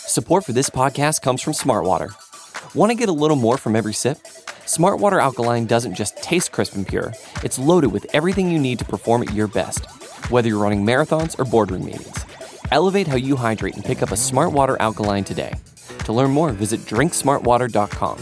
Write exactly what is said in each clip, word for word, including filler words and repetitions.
Support for this podcast comes from Smartwater. Want to get a little more from every sip? Smartwater Alkaline doesn't just taste crisp and pure, it's loaded with everything you need to perform at your best, whether you're running marathons or boardroom meetings. Elevate how you hydrate and pick up a Smartwater Alkaline today. To learn more, visit drink smart water dot com.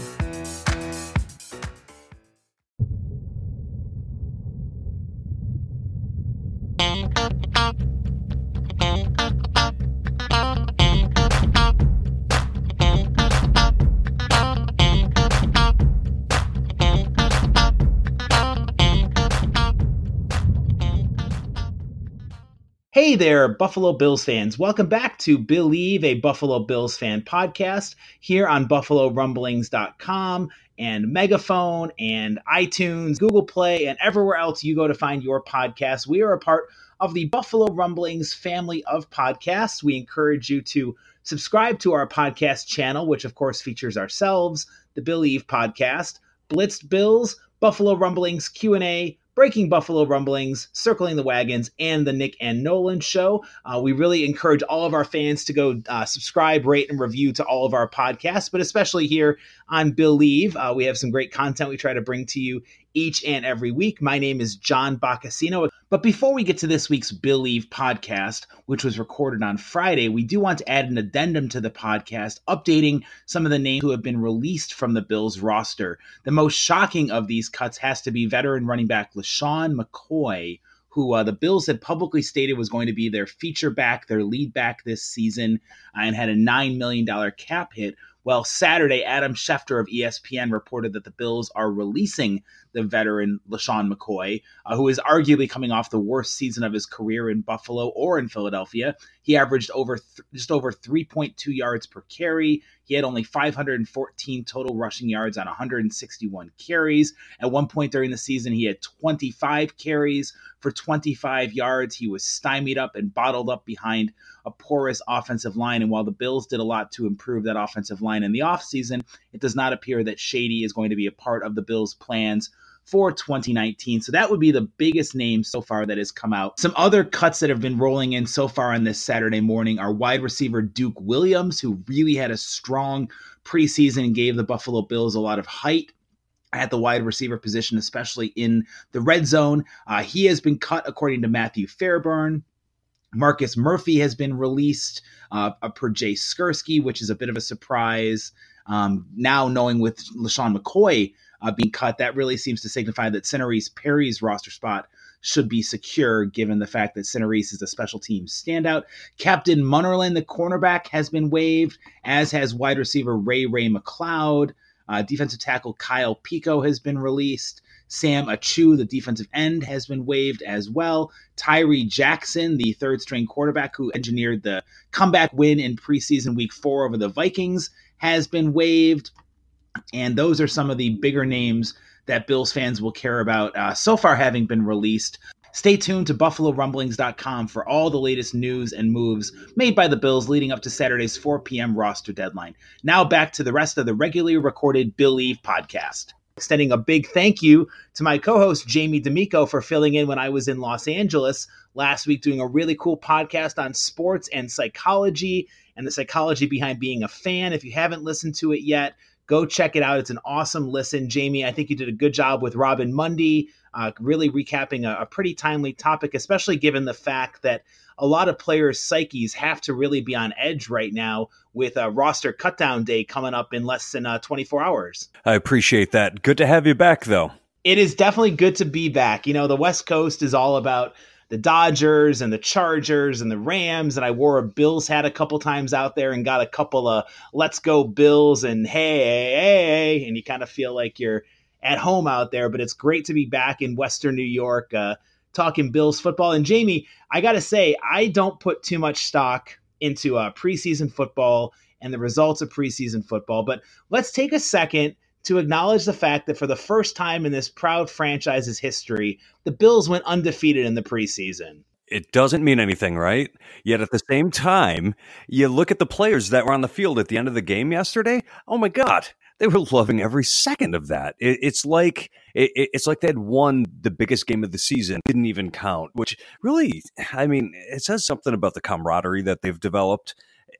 Hey there, Buffalo Bills fans. Welcome back to Believe, a Buffalo Bills fan podcast here on buffalo rumblings dot com and Megaphone and iTunes, Google Play, and everywhere else you go to find your podcast. We are a part of the Buffalo Rumblings family of podcasts. We encourage you to subscribe to our podcast channel, which of course features ourselves, the Believe podcast, Blitzed Bills, Buffalo Rumblings Q and A, Breaking Buffalo Rumblings, Circling the Wagons, and the Nick and Nolan Show. Uh, we really encourage all of our fans to go uh, subscribe, rate, and review to all of our podcasts, but especially here on Believe. Uh, we have some great content we try to bring to you each and every week. My name is John Boccacino. But before we get to this week's Believe podcast, which was recorded on Friday, we do want to add an addendum to the podcast, updating some of the names who have been released from the Bills roster. The most shocking of these cuts has to be veteran running back LeSean McCoy, who uh, the Bills had publicly stated was going to be their feature back, their lead back this season, uh, and had a nine million dollars cap hit. Well, Saturday, Adam Schefter of E S P N reported that the Bills are releasing the veteran LeSean McCoy, uh, who is arguably coming off the worst season of his career in Buffalo or in Philadelphia. He averaged over th- just over three point two yards per carry. He had only five hundred fourteen total rushing yards on one hundred sixty-one carries. At one point during the season, he had twenty-five carries for twenty-five yards. He was stymied up and bottled up behind a porous offensive line. And while the Bills did a lot to improve that offensive line in the offseason, it does not appear that Shady is going to be a part of the Bills' plans for twenty nineteen. So that would be the biggest name so far that has come out. Some other cuts that have been rolling in so far on this Saturday morning are wide receiver Duke Williams, who really had a strong preseason and gave the Buffalo Bills a lot of height at the wide receiver position, especially in the red zone. Uh, he has been cut according to Matthew Fairburn. Marcus Murphy has been released uh, per Jay Skursky, which is a bit of a surprise. Um, now knowing with LeSean McCoy uh, being cut, that really seems to signify that Cinereese Perry's roster spot should be secure, given the fact that Cinereese is a special teams standout. Captain Munnerlyn, the cornerback, has been waived, as has wide receiver Ray Ray McCloud. Uh, defensive tackle Kyle Pico has been released. Sam Achu, the defensive end, has been waived as well. Tyree Jackson, the third-string quarterback who engineered the comeback win in preseason week four over the Vikings, has been waived. And those are some of the bigger names that Bills fans will care about uh, so far having been released. Stay tuned to buffalo rumblings dot com for all the latest news and moves made by the Bills leading up to Saturday's four p.m. roster deadline. Now back to the rest of the regularly recorded Believe podcast. Extending a big thank you to my co-host Jamie D'Amico for filling in when I was in Los Angeles last week, doing a really cool podcast on sports and psychology and the psychology behind being a fan. If you haven't listened to it yet, go check it out. It's an awesome listen. Jamie, I think you did a good job with Robin Mundy, uh, really recapping a, a pretty timely topic, especially given the fact that a lot of players' psyches have to really be on edge right now with a roster cutdown day coming up in less than uh, twenty-four hours. I appreciate that. Good to have you back, though. It is definitely good to be back. You know, the West Coast is all about the Dodgers and the Chargers and the Rams, and I wore a Bills hat a couple times out there and got a couple of let's go Bills and hey, hey, hey, and you kind of feel like you're at home out there, but it's great to be back in Western New York uh, talking Bills football. And Jamie, I got to say, I don't put too much stock into uh, preseason football and the results of preseason football, but let's take a second to acknowledge the fact that for the first time in this proud franchise's history, the Bills went undefeated in the preseason. It doesn't mean anything, right? Yet at the same time, you look at the players that were on the field at the end of the game yesterday. Oh my God, they were loving every second of that. It, it's like it, it's like they had won the biggest game of the season, didn't even count, which really, I mean, it says something about the camaraderie that they've developed.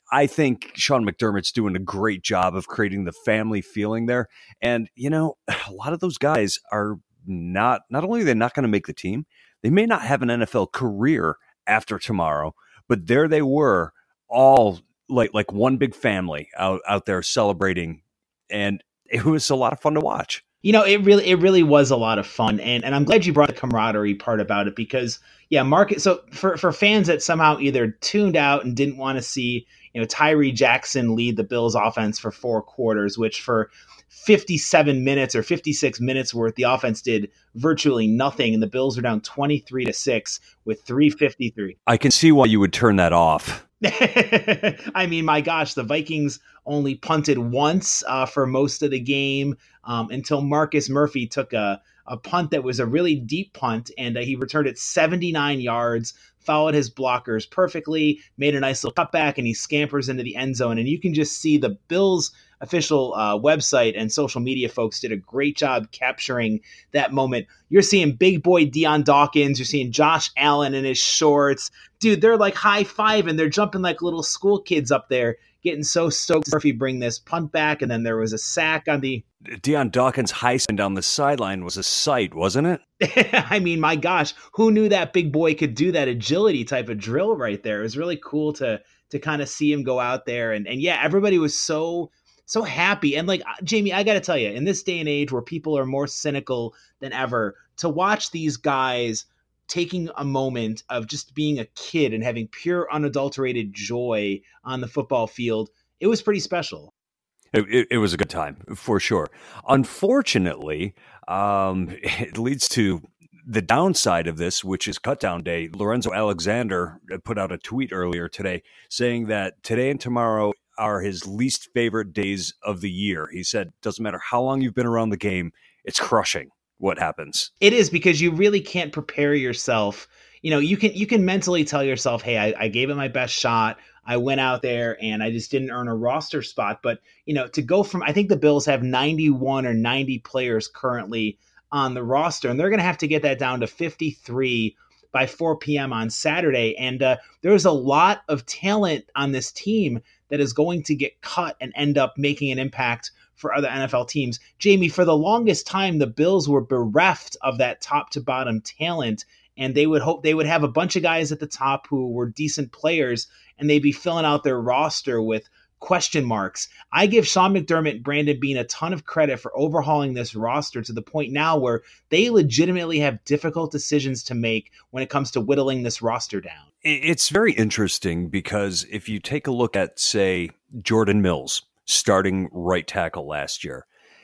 I think Sean McDermott's doing a great job of creating the family feeling there. And, you know, a lot of those guys are not, not only are they not going to make the team, they may not have an N F L career after tomorrow, but there they were, all like like one big family out, out there celebrating. And it was a lot of fun to watch. You know, it really, it really was a lot of fun, and and I'm glad you brought the camaraderie part about it because, yeah, Marcus. So for for fans that somehow either tuned out and didn't want to see, you know, Tyree Jackson lead the Bills offense for four quarters, which for fifty-seven minutes or fifty-six minutes worth, the offense did virtually nothing, and the Bills are down twenty-three to six with three fifty-three. I can see why you would turn that off. I mean, my gosh, the Vikings only punted once uh, for most of the game um, until Marcus Murphy took a, a punt that was a really deep punt, and uh, he returned it seventy-nine yards, followed his blockers perfectly, made a nice little cutback, and he scampers into the end zone. And you can just see the Bills' official uh, website and social media folks did a great job capturing that moment. You're seeing big boy Dion Dawkins. You're seeing Josh Allen in his shorts. Dude, they're like high-fiving. They're jumping like little school kids up there, getting so stoked Murphy bring this punt back, and then there was a sack on the... Dion Dawkins' high spin down the sideline was a sight, wasn't it? I mean, my gosh, who knew that big boy could do that agility type of drill right there? It was really cool to to kind of see him go out there. And, and yeah, everybody was so... so happy. And like, Jamie, I got to tell you, in this day and age where people are more cynical than ever, to watch these guys taking a moment of just being a kid and having pure unadulterated joy on the football field, it was pretty special. It, it, it was a good time, for sure. Unfortunately, um, it leads to the downside of this, which is cutdown day. Lorenzo Alexander put out a tweet earlier today saying that today and tomorrow are his least favorite days of the year. He said, doesn't matter how long you've been around the game, it's crushing what happens. It is, because you really can't prepare yourself. You know, you can you can mentally tell yourself, hey, I, I gave it my best shot. I went out there and I just didn't earn a roster spot. But, you know, to go from, I think the Bills have ninety-one or ninety players currently on the roster, and they're going to have to get that down to fifty-three by four p.m. on Saturday. And uh, there's a lot of talent on this team that is going to get cut and end up making an impact for other N F L teams. Jamie, for the longest time, the Bills were bereft of that top to bottom talent, and they would hope they would have a bunch of guys at the top who were decent players, and they'd be filling out their roster with question marks. I give Sean McDermott and Brandon Beane a ton of credit for overhauling this roster to the point now where they legitimately have difficult decisions to make when it comes to whittling this roster down. It's very interesting because if you take a look at, say, Jordan Mills, starting right tackle last year,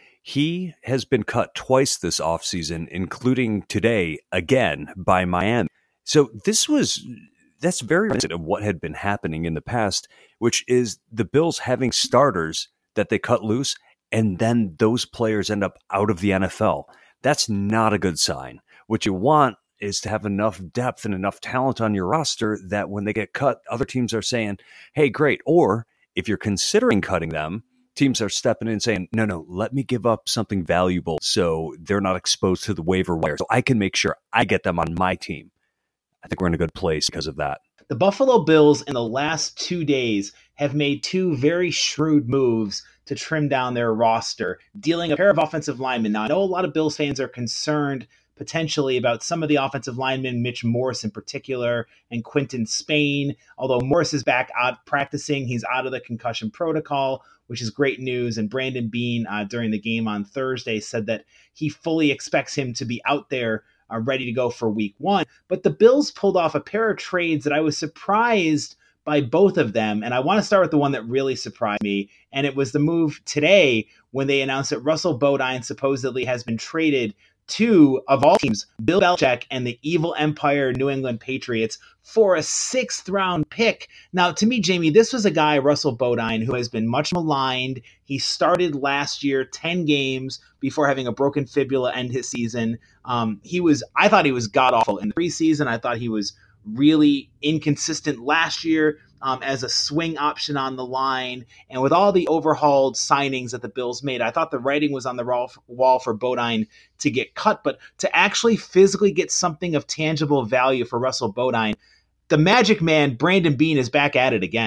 he has been cut twice this offseason, including today again by Miami. So this was... that's very reminiscent of what had been happening in the past, which is the Bills having starters that they cut loose, and then those players end up out of the N F L. That's not a good sign. What you want is to have enough depth and enough talent on your roster that when they get cut, other teams are saying, hey, great. Or if you're considering cutting them, teams are stepping in and saying, no, no, let me give up something valuable so they're not exposed to the waiver wire, so I can make sure I get them on my team. I think we're in a good place because of that. The Buffalo Bills in the last two days have made two very shrewd moves to trim down their roster, dealing a pair of offensive linemen. Now, I know a lot of Bills fans are concerned potentially about some of the offensive linemen, Mitch Morse in particular, and Quinton Spain. Although Morse is back out practicing, he's out of the concussion protocol, which is great news. And Brandon Beane, uh, during the game on Thursday, said that he fully expects him to be out there Uh, ready to go for week one. But the Bills pulled off a pair of trades that I was surprised by both of them. And I want to start with the one that really surprised me. And it was the move today when they announced that Russell Bodine supposedly has been traded to, of all teams, Bill Belichick and the evil empire New England Patriots for a sixth round pick. Now, to me, Jamie, this was a guy, Russell Bodine, who has been much maligned. He started last year ten games before having a broken fibula end his season. Um, he was, I thought he was god-awful in the preseason. I thought he was really inconsistent last year um, as a swing option on the line. And with all the overhauled signings that the Bills made, I thought the writing was on the wall for Bodine to get cut. But to actually physically get something of tangible value for Russell Bodine, the magic man, Brandon Beane, is back at it again.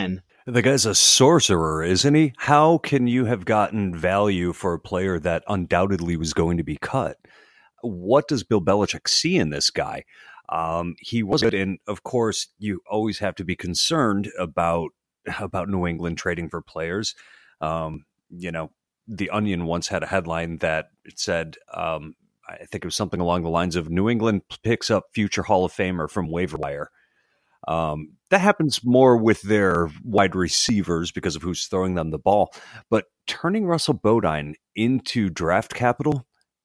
The guy's a sorcerer, isn't he? How can you have gotten value for a player that undoubtedly was going to be cut? What does Bill Belichick see in this guy? Um, he was good, and of course, you always have to be concerned about about New England trading for players. Um, you know, The Onion once had a headline that said, um, I think it was something along the lines of New England picks up future Hall of Famer from waiver wire. Um, that happens more with their wide receivers because of who's throwing them the ball. But turning Russell Bodine into draft capital,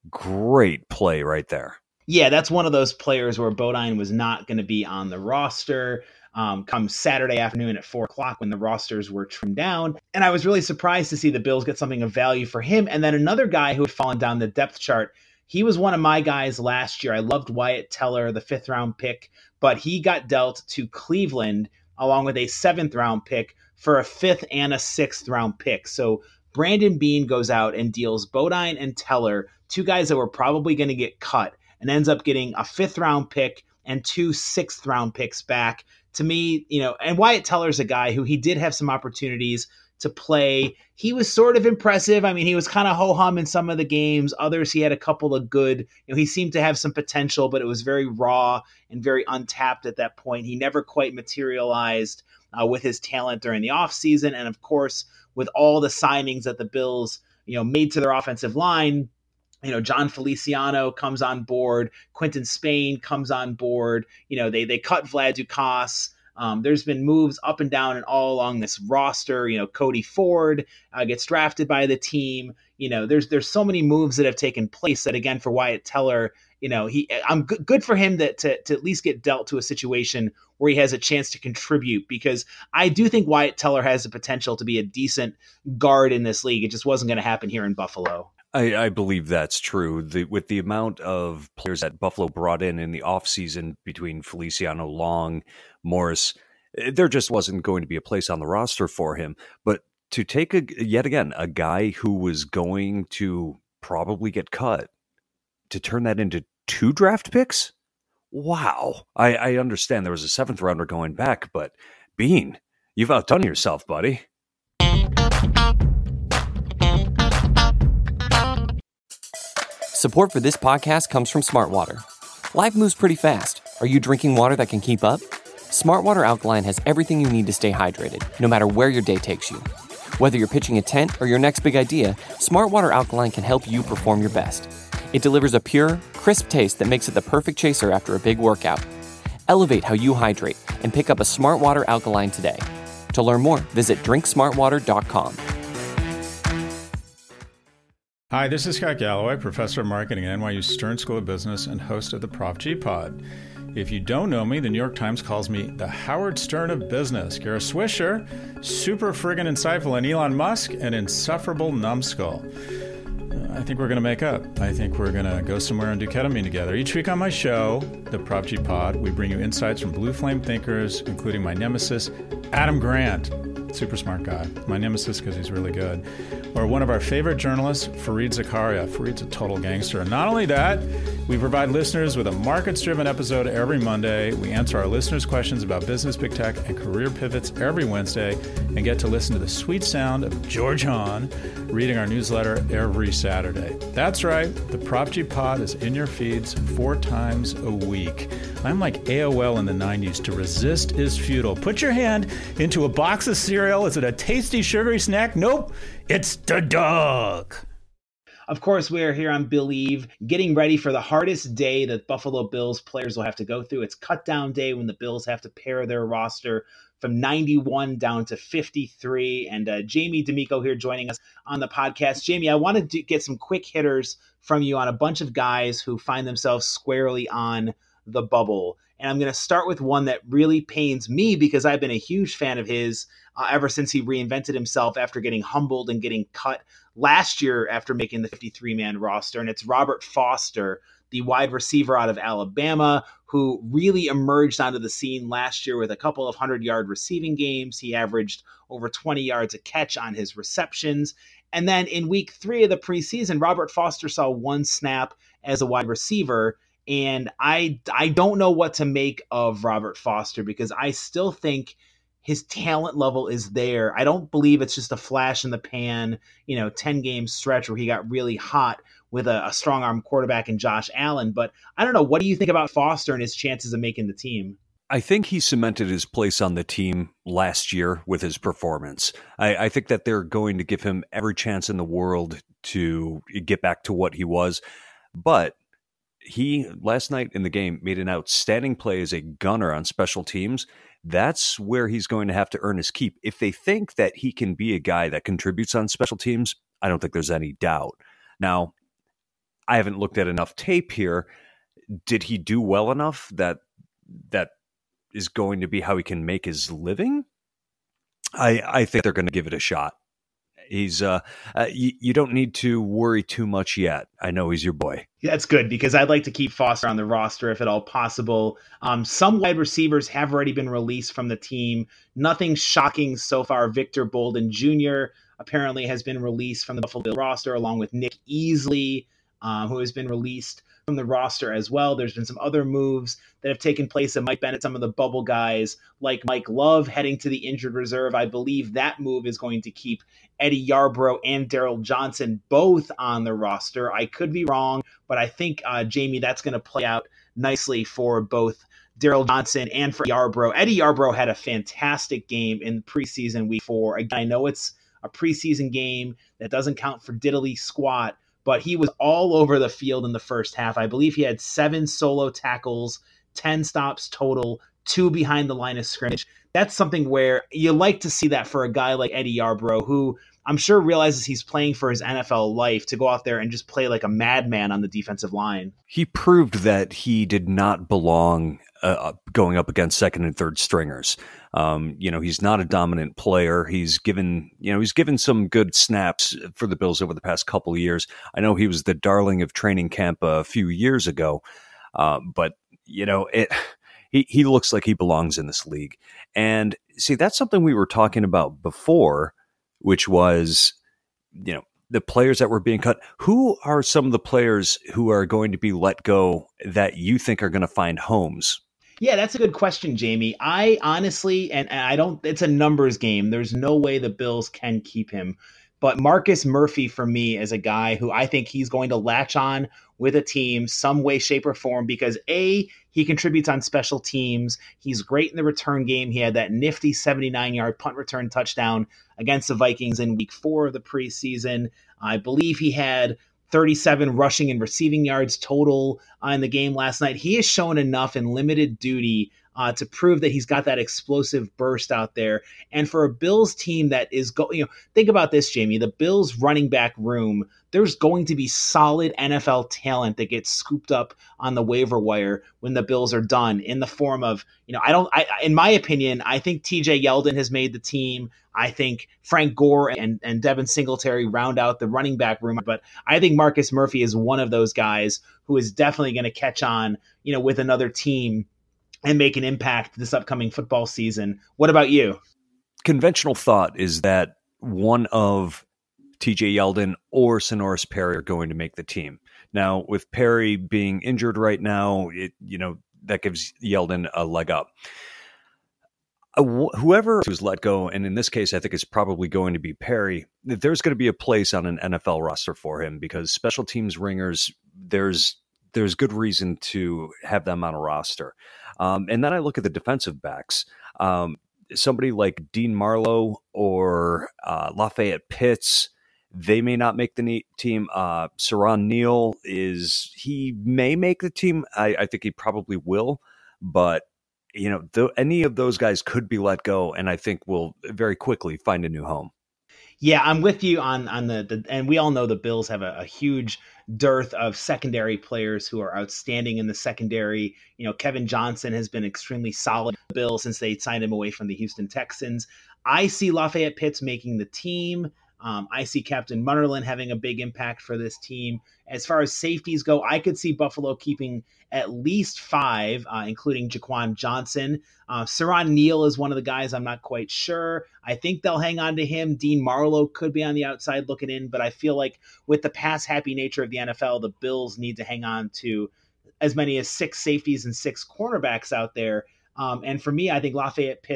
great play right there. Yeah, that's one of those players where Bodine was not going to be on the roster um, come Saturday afternoon at four o'clock when the rosters were trimmed down. And I was really surprised to see the Bills get something of value for him. And then another guy who had fallen down the depth chart, he was one of my guys last year. I loved Wyatt Teller, the fifth round pick, but he got dealt to Cleveland along with a seventh round pick for a fifth and a sixth round pick. So Brandon Beane goes out and deals Bodine and Teller, two guys that were probably going to get cut, and ends up getting a fifth round pick and two sixth round picks back. To me, you know, and Wyatt Teller's a guy who he did have some opportunities to play. He was sort of impressive. I mean, he was kind of ho-hum in some of the games. Others, he had a couple of good, you know, he seemed to have some potential, but it was very raw and very untapped at that point. He never quite materialized uh, with his talent during the offseason. And of course, with all the signings that the Bills, you know, made to their offensive line, you know, John Feliciano comes on board. Quinton Spain comes on board. You know, they they cut Vlad Dukas. Um, there's been moves up and down and all along this roster. You know, Cody Ford uh, gets drafted by the team. You know, there's there's so many moves that have taken place that, again, for Wyatt Teller, you know, he I'm g- good for him that to to at least get dealt to a situation where he has a chance to contribute, because I do think Wyatt Teller has the potential to be a decent guard in this league. It just wasn't going to happen here in Buffalo. I, I believe that's true. The, with the amount of players that Buffalo brought in in the offseason between Feliciano, Long, Morris, there just wasn't going to be a place on the roster for him. But to take, a yet again, a guy who was going to probably get cut, to turn that into two draft picks? Wow. I, I understand there was a seventh rounder going back, but Beane, you've outdone yourself, buddy. Support for this podcast comes from Smartwater. Life moves pretty fast. Are you drinking water that can keep up? Smartwater Alkaline has everything you need to stay hydrated, no matter where your day takes you. Whether you're pitching a tent or your next big idea, Smartwater Alkaline can help you perform your best. It delivers a pure, crisp taste that makes it the perfect chaser after a big workout. Elevate how you hydrate and pick up a Smartwater Alkaline today. To learn more, visit drink smartwater dot com. Hi, this is Scott Galloway, professor of marketing at N Y U Stern School of Business and host of the Prop G Pod. If you don't know me, the New York Times calls me the Howard Stern of business. Kara Swisher, super friggin' insightful, and Elon Musk, an insufferable numbskull. I think we're going to make up. I think we're going to go somewhere and do ketamine together. Each week on my show, the Prop G Pod, we bring you insights from blue flame thinkers, including my nemesis, Adam Grant. Super smart guy. My nemesis because he's really good. Or one of our favorite journalists, Fareed Zakaria. Fareed's a total gangster. And not only that, we provide listeners with a markets-driven episode every Monday. We answer our listeners' questions about business, big tech, and career pivots every Wednesday, and get to listen to the sweet sound of George Hahn reading our newsletter every Saturday. That's right. The Prop G Pod is in your feeds four times a week. I'm like A O L in the nineties. To resist is futile. Put your hand into a box of cereal. Is it a tasty, sugary snack? Nope. It's the dog. Of course, we're here on Believe, getting ready for the hardest day that Buffalo Bills players will have to go through. It's cut down day when the Bills have to pare their roster from ninety-one down to fifty-three. And uh, Jamie D'Amico here joining us on the podcast. Jamie, I wanted to get some quick hitters from you on a bunch of guys who find themselves squarely on the bubble. And I'm going to start with one that really pains me because I've been a huge fan of his uh, ever since he reinvented himself after getting humbled and getting cut last year after making the fifty-three man roster. And it's Robert Foster, the wide receiver out of Alabama, who really emerged onto the scene last year with a couple of hundred-yard receiving games. He averaged over twenty yards a catch on his receptions. And then in week three of the preseason, Robert Foster saw one snap as a wide receiver. And I, I don't know what to make of Robert Foster because I still think his talent level is there. I don't believe it's just a flash in the pan, you know, ten game stretch where he got really hot with a, a strong arm quarterback in Josh Allen. But I don't know. What do you think about Foster and his chances of making the team? I think he cemented his place on the team last year with his performance. I, I think that they're going to give him every chance in the world to get back to what he was. But he, last night in the game, made an outstanding play as a gunner on special teams. That's where he's going to have to earn his keep. If they think that he can be a guy that contributes on special teams, I don't think there's any doubt. Now, I haven't looked at enough tape here. Did he do well enough that that is going to be how he can make his living? I, I think they're going to give it a shot. He's uh, uh you, you don't need to worry too much yet. I know he's your boy. That's good because I'd like to keep Foster on the roster if at all possible. Um, some wide receivers have already been released from the team. Nothing shocking so far. Victor Bolden Junior apparently has been released from the Buffalo Bills roster along with Nick Easley, um, who has been released from the roster as well. There's been some other moves that have taken place that might benefit some of the bubble guys like Mike Love heading to the injured reserve. I believe that move is going to keep Eddie Yarbrough and Daryl Johnson both on the roster. I could be wrong, but I think, uh, Jamie, that's going to play out nicely for both Daryl Johnson and for Yarbrough. Eddie Yarbrough had a fantastic game in preseason week four. Again, I know it's a preseason game that doesn't count for diddly squat, but he was all over the field in the first half. I believe he had seven solo tackles, ten stops total, two behind the line of scrimmage. That's something where you like to see that for a guy like Eddie Yarbrough, who I'm sure realizes he's playing for his N F L life, to go out there and just play like a madman on the defensive line. He proved that he did not belong uh, going up against second and third stringers. Um, you know, he's not a dominant player. He's given, you know, he's given some good snaps for the Bills over the past couple of years. I know he was the darling of training camp a few years ago, uh, but you know, it. He he looks like he belongs in this league. And see, that's something we were talking about before, which was, you know, the players that were being cut. Who are some of the players who are going to be let go that you think are going to find homes? Yeah, that's a good question, Jamie. I honestly, and, and I don't, it's a numbers game. There's no way the Bills can keep him. But Marcus Murphy, for me, is a guy who I think he's going to latch on with a team some way, shape, or form because, A, he contributes on special teams. He's great in the return game. He had that nifty seventy-nine-yard punt return touchdown against the Vikings in week four of the preseason. I believe he had thirty-seven rushing and receiving yards total uh, in the game last night. He has shown enough in limited duty Uh, to prove that he's got that explosive burst out there. And for a Bills team that is going, you know, think about this, Jamie, the Bills running back room, there's going to be solid N F L talent that gets scooped up on the waiver wire when the Bills are done in the form of, you know, I don't, I, in my opinion, I think T J Yeldon has made the team. I think Frank Gore and, and Devin Singletary round out the running back room. But I think Marcus Murphy is one of those guys who is definitely going to catch on, you know, with another team and make an impact this upcoming football season. What about you? Conventional thought is that one of T J Yeldon or Sonoris Perry are going to make the team. Now, with Perry being injured right now, it, you know, that gives Yeldon a leg up. Uh, wh- whoever was let go, and in this case, I think it's probably going to be Perry, there's going to be a place on an N F L roster for him because special teams ringers, there's there's good reason to have them on a roster. Um, and then I look at the defensive backs. Um, somebody like Dean Marlowe or uh, Lafayette Pitts, they may not make the ne- team. Uh, Saran Neal is, he may make the team. I, I think he probably will. But, you know, th- any of those guys could be let go, and I think will very quickly find a new home. Yeah, I'm with you on on the, the and we all know the Bills have a, a huge dearth of secondary players who are outstanding in the secondary. You know, Kevin Johnson has been extremely solid in the Bills since they signed him away from the Houston Texans. I see Lafayette Pitts making the team. Um, I see Captain Munnerlyn having a big impact for this team. As far as safeties go, I could see Buffalo keeping at least five, uh, including Jaquan Johnson. Uh, Saran Neal is one of the guys I'm not quite sure. I think they'll hang on to him. Dean Marlowe could be on the outside looking in, but I feel like with the pass-happy nature of the N F L, the Bills need to hang on to as many as six safeties and six cornerbacks out there. Um, and for me, I think Lafayette Pitts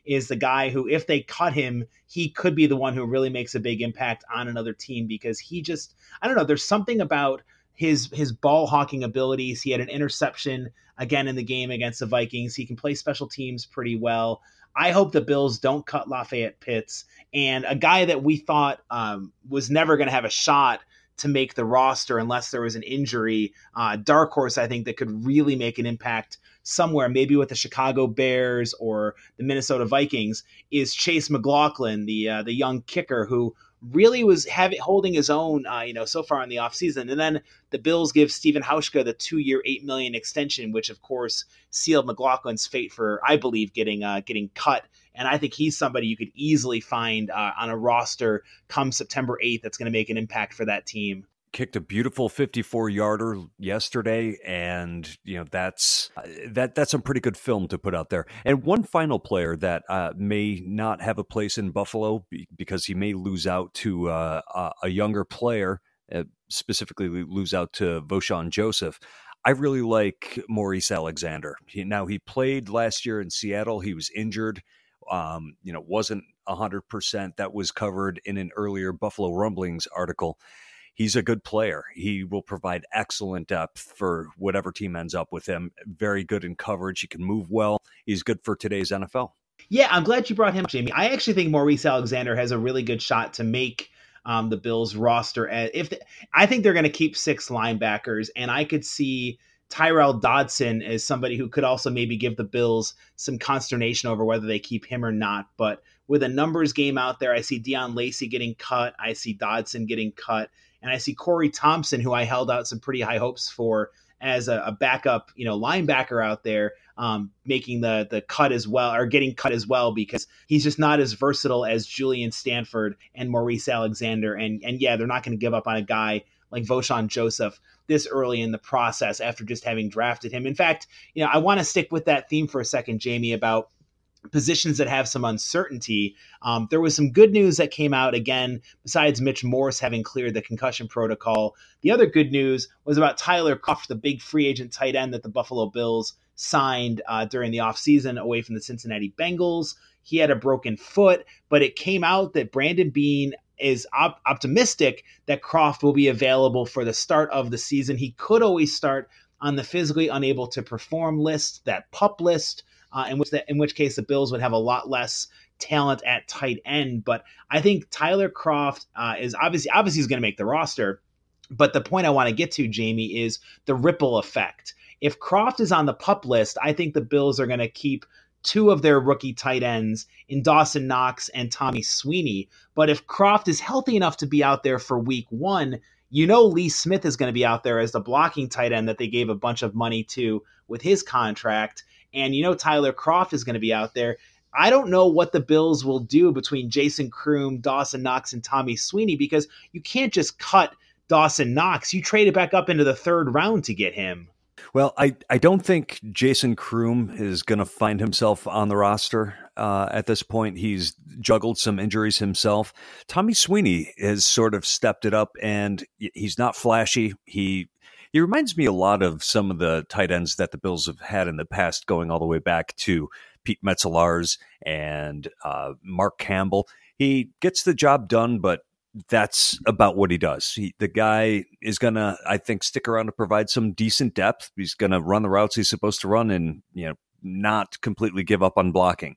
is the guy who, if they cut him, he could be the one who really makes a big impact on another team, because he just, I don't know, there's something about his his ball hawking abilities. He had an interception again in the game against the Vikings. He can play special teams pretty well. I hope the Bills don't cut Lafayette Pitts, and a guy that we thought um, was never going to have a shot to make the roster unless there was an injury. Uh, dark horse, I think, that could really make an impact somewhere, maybe with the Chicago Bears or the Minnesota Vikings, is Chase McLaughlin, the uh, the young kicker who really was having holding his own, uh, you know, so far in the offseason. And then the Bills give Stephen Hauschka the two-year, eight million dollars extension, which of course sealed McLaughlin's fate for, I believe, getting uh, getting cut. And I think he's somebody you could easily find uh, on a roster come September eighth that's going to make an impact for that team. Kicked a beautiful fifty-four yarder yesterday, and you know that's that that's some pretty good film to put out there. And one final player that uh, may not have a place in Buffalo because he may lose out to uh, a younger player, uh, specifically lose out to Vosean Joseph. I really like Maurice Alexander. He, now he played last year in Seattle. He was injured. Um, you know, wasn't a hundred percent. That was covered in an earlier Buffalo Rumblings article. He's a good player. He will provide excellent depth for whatever team ends up with him. Very good in coverage. He can move well. He's good for today's N F L. Yeah, I'm glad you brought him up, Jamie. I actually think Maurice Alexander has a really good shot to make um, the Bills roster. If the, I think they're going to keep six linebackers, and I could see Tyrel Dodson as somebody who could also maybe give the Bills some consternation over whether they keep him or not. But with a numbers game out there, I see Deion Lacey getting cut. I see Dodson getting cut. And I see Corey Thompson, who I held out some pretty high hopes for as a, a backup, you know, linebacker out there, um, making the the cut as well, or getting cut as well, because he's just not as versatile as Julian Stanford and Maurice Alexander. And and yeah, they're not going to give up on a guy like Vosean Joseph this early in the process after just having drafted him. In fact, you know, I want to stick with that theme for a second, Jamie, about positions that have some uncertainty. Um, there was some good news that came out, again, besides Mitch Morse having cleared the concussion protocol. The other good news was about Tyler Kroft, the big free agent tight end that the Buffalo Bills signed uh, during the offseason away from the Cincinnati Bengals. He had a broken foot, but it came out that Brandon Beane is op- optimistic that Kroft will be available for the start of the season. He could always start on the physically unable to perform list, that PUP list, Uh, in which the, in which case the Bills would have a lot less talent at tight end. But I think Tyler Kroft uh, is obviously obviously he's going to make the roster. But the point I want to get to, Jamie, is the ripple effect. If Kroft is on the PUP list, I think the Bills are going to keep two of their rookie tight ends in Dawson Knox and Tommy Sweeney. But if Kroft is healthy enough to be out there for week one, you know Lee Smith is going to be out there as the blocking tight end that they gave a bunch of money to with his contract. And you know Tyler Kroft is going to be out there. I don't know what the Bills will do between Jason Kroom, Dawson Knox, and Tommy Sweeney, because you can't just cut Dawson Knox. You trade it back up into the third round to get him. Well, I, I don't think Jason Kroom is going to find himself on the roster uh, at this point. He's juggled some injuries himself. Tommy Sweeney has sort of stepped it up, and he's not flashy. He He reminds me a lot of some of the tight ends that the Bills have had in the past, going all the way back to Pete Metzelaars and uh, Mark Campbell. He gets the job done, but that's about what he does. He, the guy is going to, I think, stick around to provide some decent depth. He's going to run the routes he's supposed to run and, you know, not completely give up on blocking.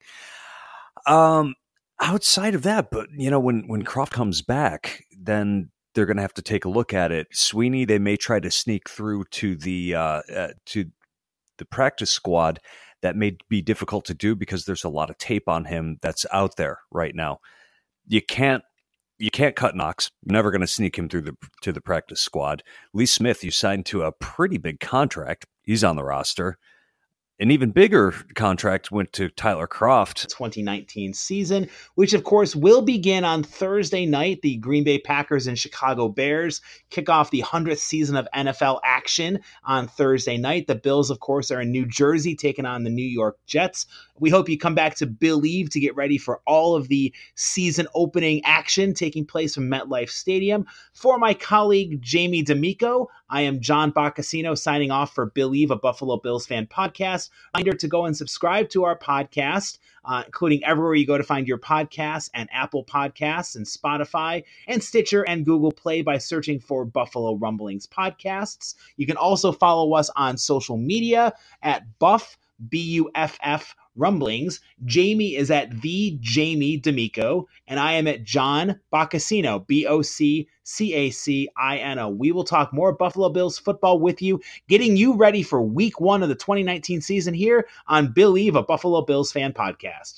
Um, outside of that, but, you know, when, when Kroft comes back, then they're going to have to take a look at it. Sweeney, they may try to sneak through to the uh, uh, to the practice squad. That may be difficult to do because there's a lot of tape on him that's out there right now. You can't you can't cut Knox. You're never going to sneak him through the to the practice squad. Lee Smith, you signed to a pretty big contract. He's on the roster. An even bigger contract went to Tyler Kroft. twenty nineteen season, which of course will begin on Thursday night. The Green Bay Packers and Chicago Bears kick off the hundredth season of N F L action on Thursday night. The Bills, of course, are in New Jersey taking on the New York Jets. We hope you come back to Believe to get ready for all of the season opening action taking place from MetLife Stadium. For my colleague, Jamie D'Amico, I am John Boccacino signing off for Believe, a Buffalo Bills fan podcast. podcast. Reminder to go and subscribe to our podcast, uh, including everywhere you go to find your podcasts, and Apple Podcasts and Spotify and Stitcher and Google Play by searching for Buffalo Rumblings Podcasts. You can also follow us on social media at Buff, B U F F, Rumblings. Jamie is at the Jamie D'Amico, and I am at John Boccacino, B O C C A C I N O. We will talk more Buffalo Bills football with you, getting you ready for week one of the twenty nineteen season here on Believe, a Buffalo Bills fan podcast.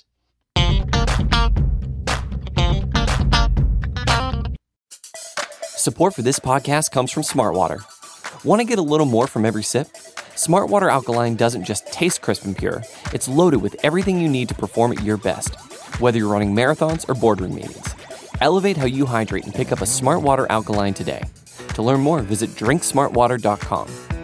Support for this podcast comes from Smartwater. Want to get a little more from every sip? Smartwater Alkaline doesn't just taste crisp and pure, it's loaded with everything you need to perform at your best, whether you're running marathons or boardroom meetings. Elevate how you hydrate and pick up a Smartwater Alkaline today. To learn more, visit drink smart water dot com.